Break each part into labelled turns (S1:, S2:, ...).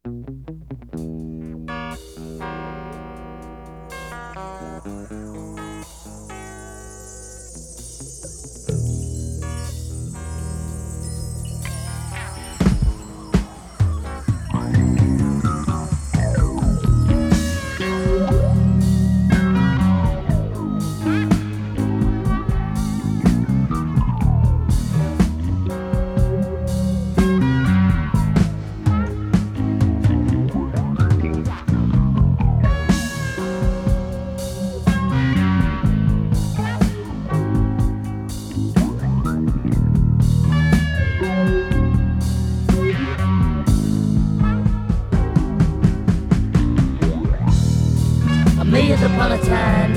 S1: Millions upon a time,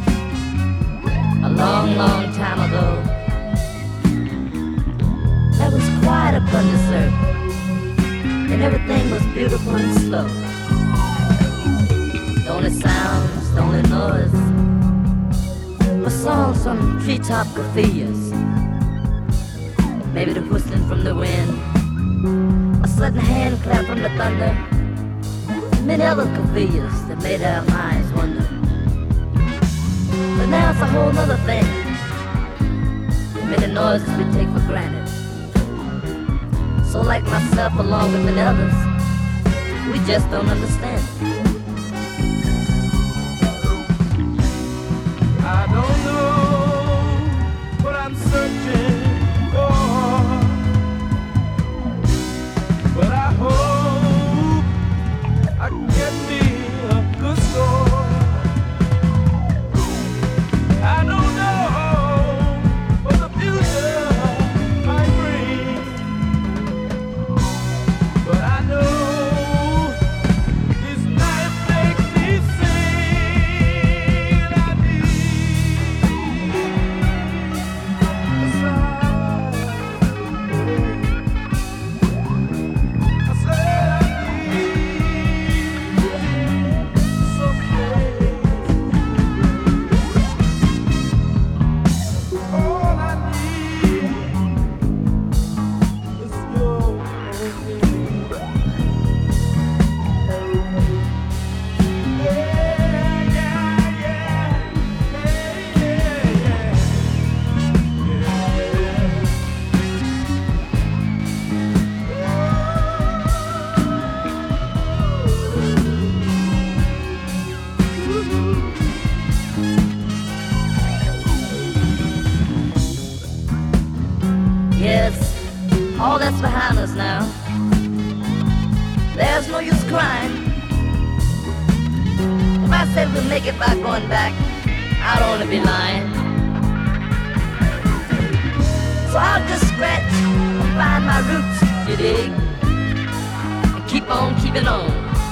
S1: a long, long time ago, there was quiet upon this earth, and everything was beautiful and slow. The only sounds, the only noise, were songs from treetop cafes, maybe the whistling from the wind, a sudden hand clap from the thunder, many other cafes that made our minds wonder. But now it's a whole nother thing. Many noises we take for granted. So like myself along with many others, we just don't understand.
S2: I don't know what I'm searching for, but I hope I can get me a good score. I don't know what the future might bring, but I know this night makes me sing. I need a sign. I said I need something. All I need is your
S1: Yes, all that's behind us now. There's no use crying. If I said we'll make it by going back, I'd only be lying. So I'll just scratch and find my roots, you dig? And keep on keeping on.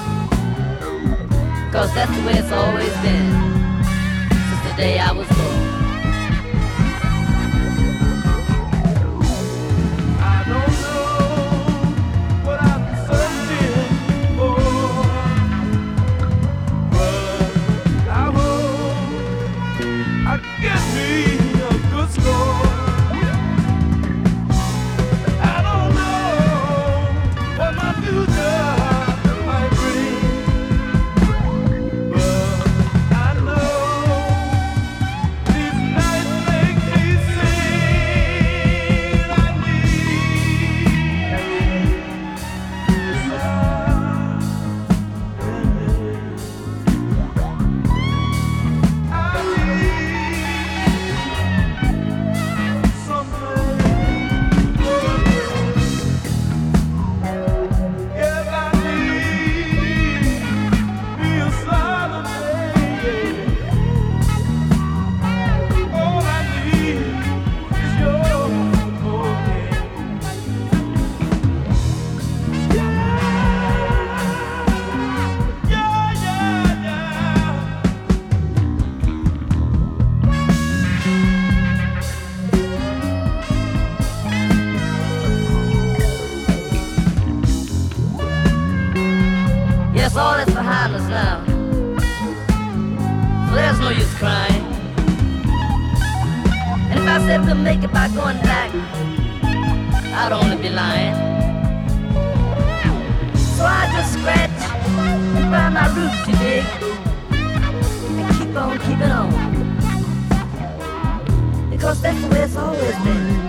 S1: Cause that's the way it's always been since the day I was born.
S2: I don't know what I'm searching for, but I hope I get me a good score. I don't know what my future might bring, but I know these nights make me sing. I
S1: Yes, all that's behind us now. So there's no use crying. And if I said we'll make it by going back, I'd only be lying. So I just scratch find my roots, you dig? And keep on keeping on. Because that's the way it's always been.